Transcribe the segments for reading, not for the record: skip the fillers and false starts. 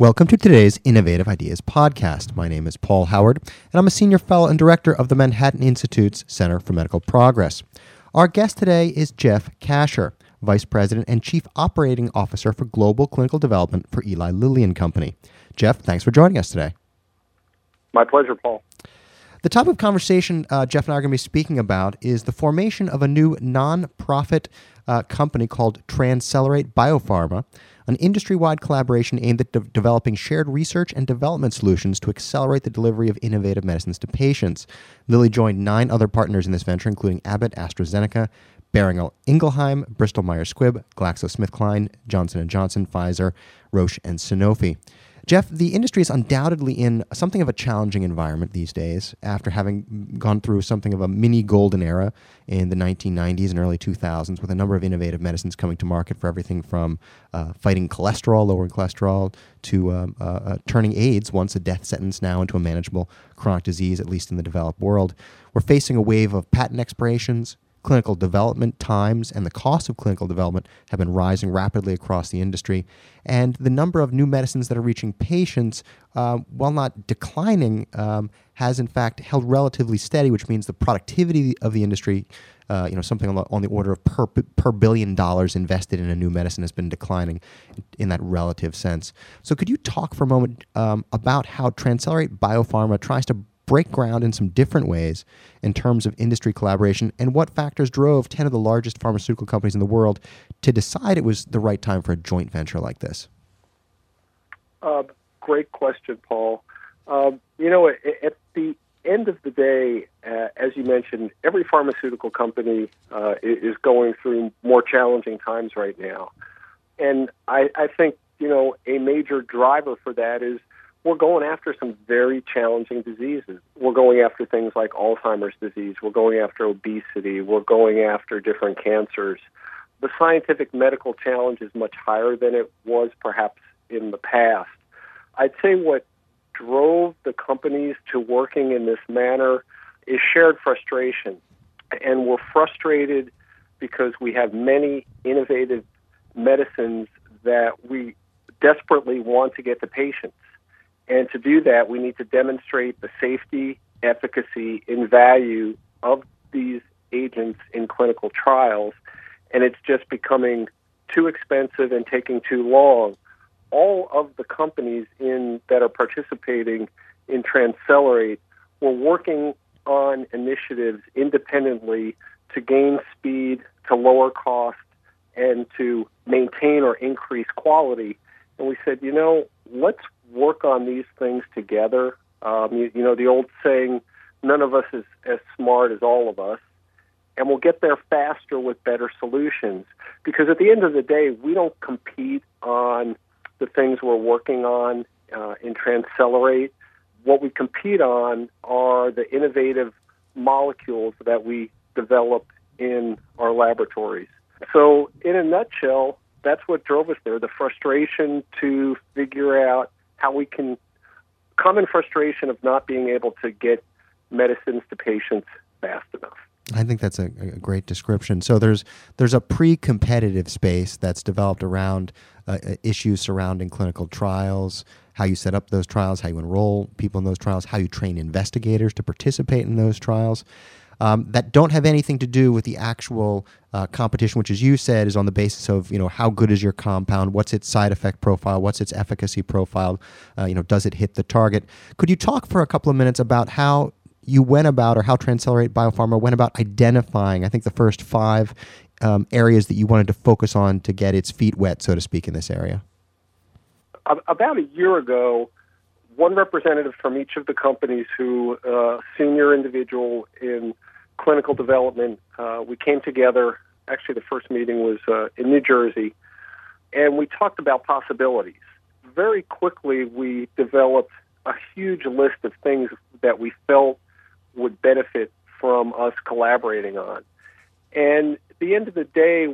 Welcome to today's Innovative Ideas podcast. My name is Paul Howard, and I'm a senior fellow and director of the Manhattan Institute's Center for Medical Progress. Our guest today is Jeff Kasher, Vice President and Chief Operating Officer for Global Clinical Development for Eli Lilly and Company. Jeff, thanks for joining us today. My pleasure, Paul. The topic of conversation Jeff and I are going to be speaking about is the formation of a new non-profit company called TransCelerate Biopharma, an industry-wide collaboration aimed at developing shared research and development solutions to accelerate the delivery of innovative medicines to patients. Lilly joined 9 other partners in this venture, including Abbott, AstraZeneca, Boehringer Ingelheim, Bristol Myers Squibb, GlaxoSmithKline, Johnson & Johnson, Pfizer, Roche, and Sanofi. Jeff, the industry is undoubtedly in something of a challenging environment these days after having gone through something of a mini golden era in the 1990s and early 2000s with a number of innovative medicines coming to market for everything from fighting cholesterol, lowering cholesterol, to turning AIDS, once a death sentence, now into a manageable chronic disease, at least in the developed world. We're facing a wave of patent expirations. Clinical development times and the cost of clinical development have been rising rapidly across the industry. And the number of new medicines that are reaching patients, while not declining, has in fact held relatively steady, which means the productivity of the industry, something on the order of per $1 billion invested in a new medicine has been declining in that relative sense. So could you talk for a moment about how TransCelerate Biopharma tries to break ground in some different ways in terms of industry collaboration, and what factors drove 10 of the largest pharmaceutical companies in the world to decide it was the right time for a joint venture like this? Great question, Paul. At the end of the day, as you mentioned, every pharmaceutical company is going through more challenging times right now. And I think, a major driver for that is we're going after some very challenging diseases. We're going after things like Alzheimer's disease. We're going after obesity. We're going after different cancers. The scientific medical challenge is much higher than it was perhaps in the past. I'd say what drove the companies to working in this manner is shared frustration. And we're frustrated because we have many innovative medicines that we desperately want to get to patients. And to do that, we need to demonstrate the safety, efficacy, and value of these agents in clinical trials. And it's just becoming too expensive and taking too long. All of the companies that are participating in TransCelerate were working on initiatives independently to gain speed, to lower cost, and to maintain or increase quality. And we said, let's work on these things together. The old saying, none of us is as smart as all of us, and we'll get there faster with better solutions. Because at the end of the day, we don't compete on the things we're working on in TransCelerate. What we compete on are the innovative molecules that we develop in our laboratories. So in a nutshell, that's what drove us there, the frustration to figure out how we can common frustration of not being able to get medicines to patients fast enough. I think that's a great description. So there's a pre-competitive space that's developed around issues surrounding clinical trials, how you set up those trials, how you enroll people in those trials, how you train investigators to participate in those trials. That don't have anything to do with the actual competition, which, as you said, is on the basis of, how good is your compound, what's its side effect profile, what's its efficacy profile, does it hit the target? Could you talk for a couple of minutes about how you went about, or how TransCelerate Biopharma went about identifying, I think, the first 5 areas that you wanted to focus on to get its feet wet, so to speak, in this area? About a year ago, one representative from each of the companies senior individual in clinical development, we came together. Actually, the first meeting was in New Jersey, and we talked about possibilities. Very quickly, we developed a huge list of things that we felt would benefit from us collaborating on. And at the end of the day,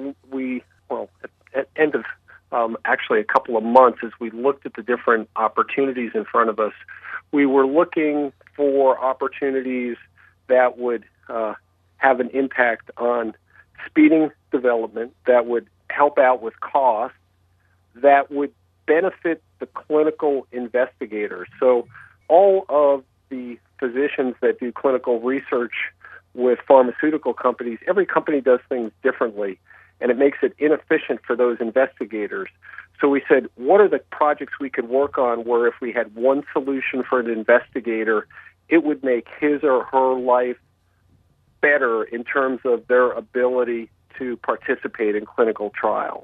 at end of actually a couple of months, as we looked at the different opportunities in front of us, we were looking for opportunities that would have an impact on speeding development, that would help out with cost, that would benefit the clinical investigators. So all of the physicians that do clinical research with pharmaceutical companies, every company does things differently, and it makes it inefficient for those investigators. So we said, what are the projects we could work on where if we had one solution for an investigator, it would make his or her life better in terms of their ability to participate in clinical trials.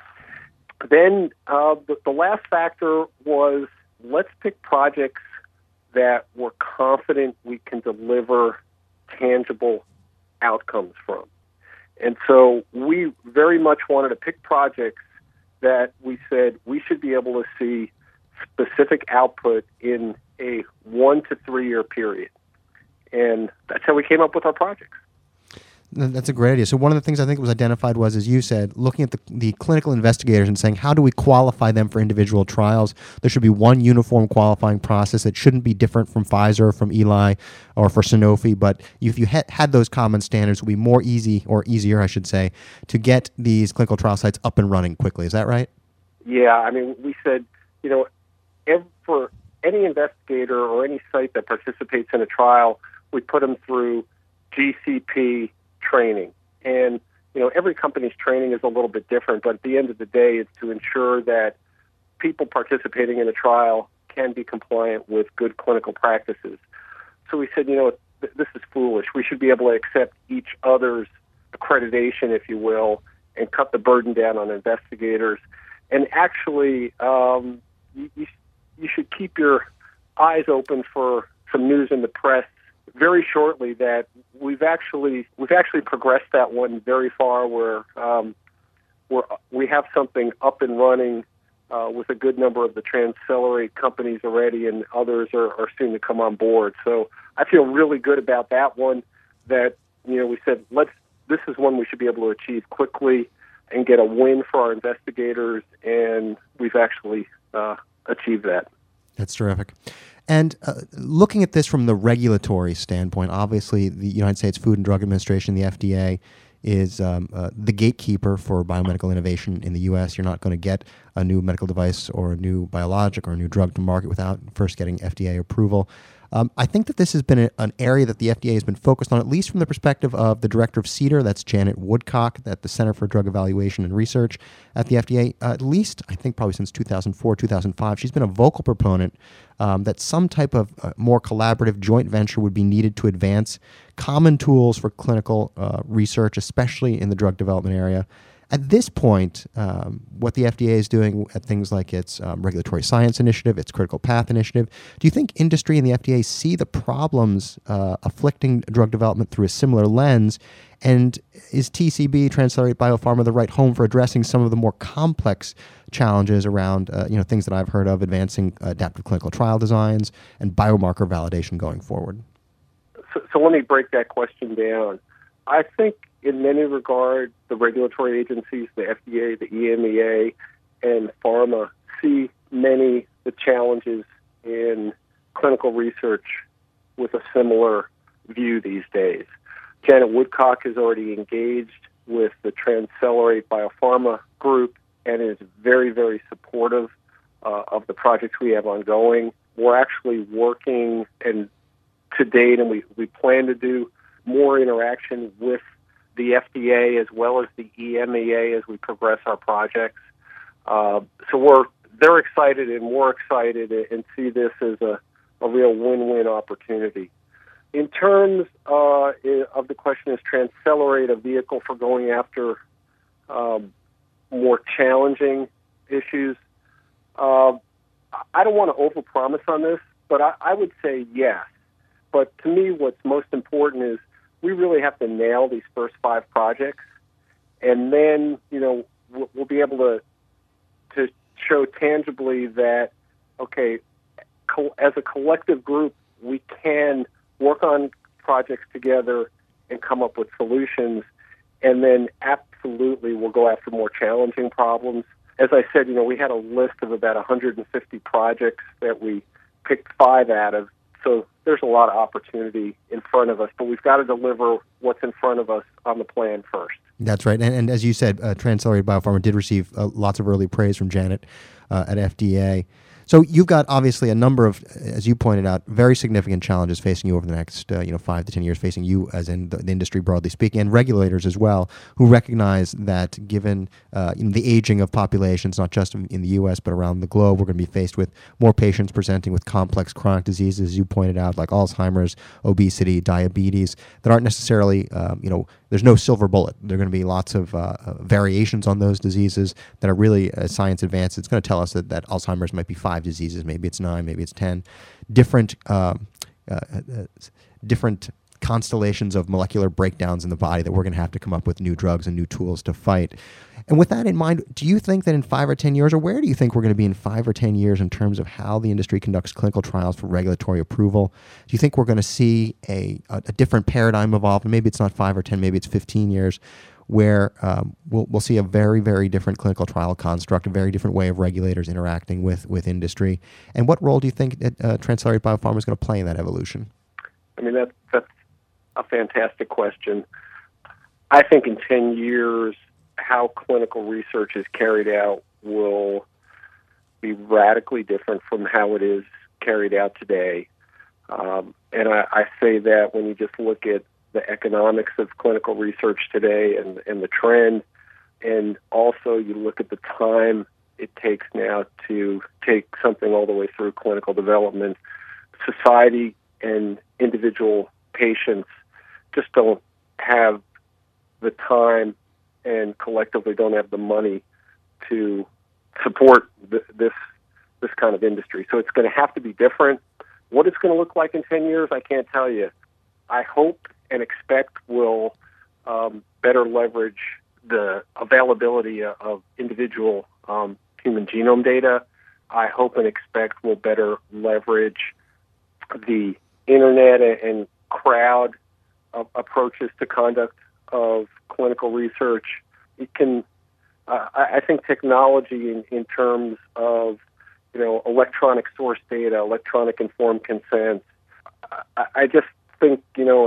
Then the last factor was, let's pick projects that we're confident we can deliver tangible outcomes from. And so we very much wanted to pick projects that we said we should be able to see specific output in a 1 to 3 year period. And that's how we came up with our projects. That's a great idea. So one of the things I think was identified was, as you said, looking at the clinical investigators and saying, how do we qualify them for individual trials? There should be one uniform qualifying process. It shouldn't be different from Pfizer, from Eli, or for Sanofi. But if you had those common standards, it would be more easy, or easier, I should say, to get these clinical trial sites up and running quickly. Is that right? Yeah. I mean, we said, for any investigator or any site that participates in a trial, we put them through GCP training. And, every company's training is a little bit different, but at the end of the day, it's to ensure that people participating in a trial can be compliant with good clinical practices. So we said, this is foolish. We should be able to accept each other's accreditation, if you will, and cut the burden down on investigators. And actually, you should keep your eyes open for some news in the press very shortly that we've actually progressed that one very far, where we have something up and running with a good number of the Transcelerate companies already, and others are soon to come on board. So I feel really good about that one. That we said this is one we should be able to achieve quickly and get a win for our investigators, and we've actually achieved that. That's terrific. And looking at this from the regulatory standpoint, obviously the United States Food and Drug Administration, the FDA, is the gatekeeper for biomedical innovation in the U.S. You're not going to get a new medical device or a new biologic or a new drug to market without first getting FDA approval. I think that this has been an area that the FDA has been focused on, at least from the perspective of the director of CDER, that's Janet Woodcock, at the Center for Drug Evaluation and Research at the FDA, at least I think probably since 2004, 2005. She's been a vocal proponent that some type of more collaborative joint venture would be needed to advance common tools for clinical research, especially in the drug development area. At this point, what the FDA is doing at things like its regulatory science initiative, its critical path initiative, do you think industry and the FDA see the problems afflicting drug development through a similar lens? And is TCB, Transcelerate Biopharma, the right home for addressing some of the more complex challenges around things that I've heard of, advancing adaptive clinical trial designs and biomarker validation going forward? So let me break that question down. I think in many regards, the regulatory agencies, the FDA, the EMEA, and pharma see many the challenges in clinical research with a similar view these days. Janet Woodcock is already engaged with the Transcelerate Biopharma group and is very, very supportive of the projects we have ongoing. We're actually working, and to date, and we plan to do more interaction with the FDA as well as the EMEA as we progress our projects. So they're excited and we're excited and see this as a real win-win opportunity. In terms of the question, is Transcelerate a vehicle for going after more challenging issues? I don't want to overpromise on this, but I would say yes. But to me, what's most important is we really have to nail these first 5 projects, and then we'll be able to show tangibly that, okay, as a collective group, we can work on projects together and come up with solutions, and then absolutely we'll go after more challenging problems. As I said, we had a list of about 150 projects that we picked 5 out of. So there's a lot of opportunity in front of us, but we've got to deliver what's in front of us on the plan first. That's right. And as you said, Transcelerate Biopharma did receive lots of early praise from Janet at FDA. So you've got obviously a number of, as you pointed out, very significant challenges facing you over the next 5 to 10 years, facing you as in the industry broadly speaking, and regulators as well, who recognize that given the aging of populations, not just in the U.S. but around the globe, we're going to be faced with more patients presenting with complex chronic diseases, as you pointed out, like Alzheimer's, obesity, diabetes, that aren't necessarily, there's no silver bullet. There are going to be lots of variations on those diseases that are really, as science advances, it's going to tell us that Alzheimer's might be 5 diseases, maybe it's 9, maybe it's 10, different constellations of molecular breakdowns in the body that we're going to have to come up with new drugs and new tools to fight. And with that in mind, do you think that in 5 or 10 years, or where do you think we're going to be in 5 or 10 years in terms of how the industry conducts clinical trials for regulatory approval? Do you think we're going to see a different paradigm evolve? And maybe it's not 5 or 10, maybe it's 15 years, where we'll see a very, very different clinical trial construct, a very different way of regulators interacting with industry. And what role do you think that Transcelerate Biopharma is going to play in that evolution? I mean, that's a fantastic question. I think in 10 years, how clinical research is carried out will be radically different from how it is carried out today. And I say that when you just look at the economics of clinical research today and the trend, and also you look at the time it takes now to take something all the way through clinical development. Society and individual patients just don't have the time and collectively don't have the money to support this kind of industry. So it's going to have to be different. What it's going to look like in 10 years, I can't tell you. I hope and expect we'll better leverage the availability of individual human genome data. I hope and expect we'll better leverage the internet and crowd approaches to conduct of clinical research. It can, I think, technology in terms of electronic source data, electronic informed consent. I just think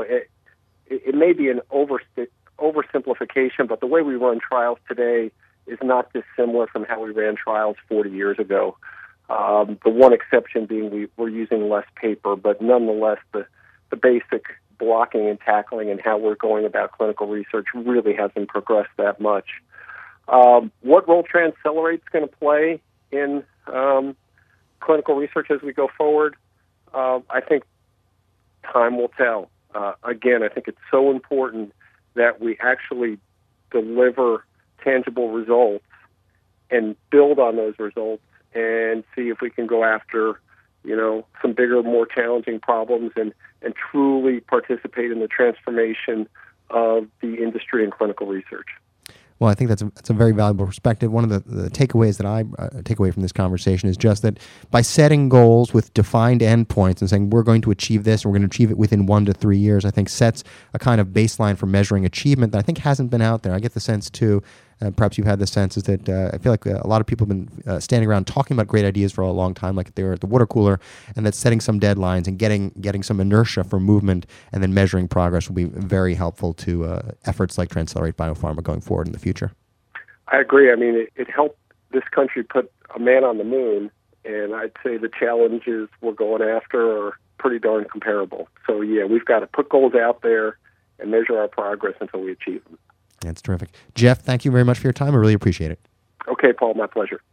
it may be an oversimplification, but the way we run trials today is not dissimilar from how we ran trials 40 years ago. The one exception being we're using less paper, but nonetheless, the basic blocking and tackling and how we're going about clinical research really hasn't progressed that much. What role Transcelerate is going to play in clinical research as we go forward, I think time will tell. Again, I think it's so important that we actually deliver tangible results and build on those results and see if we can go after, some bigger, more challenging problems and truly participate in the transformation of the industry and clinical research. Well, I think that's a very valuable perspective. One of the takeaways that I take away from this conversation is just that by setting goals with defined endpoints and saying we're going to achieve this and we're going to achieve it within 1 to 3 years, I think sets a kind of baseline for measuring achievement that I think hasn't been out there. I get the sense too, perhaps you've had the sense, is that I feel like a lot of people have been standing around talking about great ideas for a long time, like they were at the water cooler, and that setting some deadlines and getting some inertia for movement and then measuring progress will be very helpful to efforts like Transcelerate Biopharma going forward in the future. I agree. I mean, it helped this country put a man on the moon, and I'd say the challenges we're going after are pretty darn comparable. So, yeah, we've got to put goals out there and measure our progress until we achieve them. That's terrific. Jeff, thank you very much for your time. I really appreciate it. Okay, Paul, my pleasure.